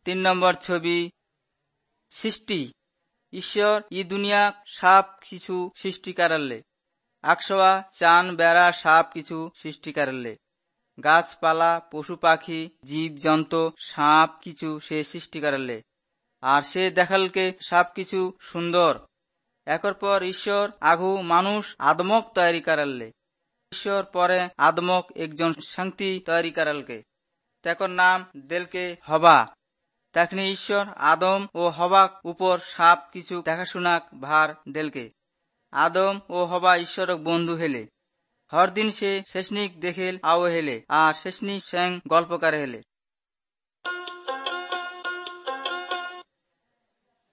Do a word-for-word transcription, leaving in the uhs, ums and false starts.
তিন নম্বর ছবি সৃষ্টি। ঈশ্বর ই দুনিয়া সব কিছু সৃষ্টি করালে, আকশোয়া চান বেড়া সব কিছু সৃষ্টি করালে, গাছপালা পশু পাখি জীব জন্তু সব কিছু সে সৃষ্টি করালে। আর সে দেখালকে সব কিছু সুন্দর। একর পর ঈশ্বর আগু মানুষ আদমক তৈরি করালে। ঈশ্বর পরে আদমক একজন শান্তি তৈরি করালকে, তাকর নাম দেলকে হবা। তখনই ঈশ্বর আদম ও হবাক উপর সব কিছু দেখাশোনাক ভার দেলকে। আদম ও হবা ঈশ্বরক বন্ধু হেলে। হর দিন সে শেষনিক দেখেল আও হেলে আর শেষনি স্যাং গল্প করে হেলে।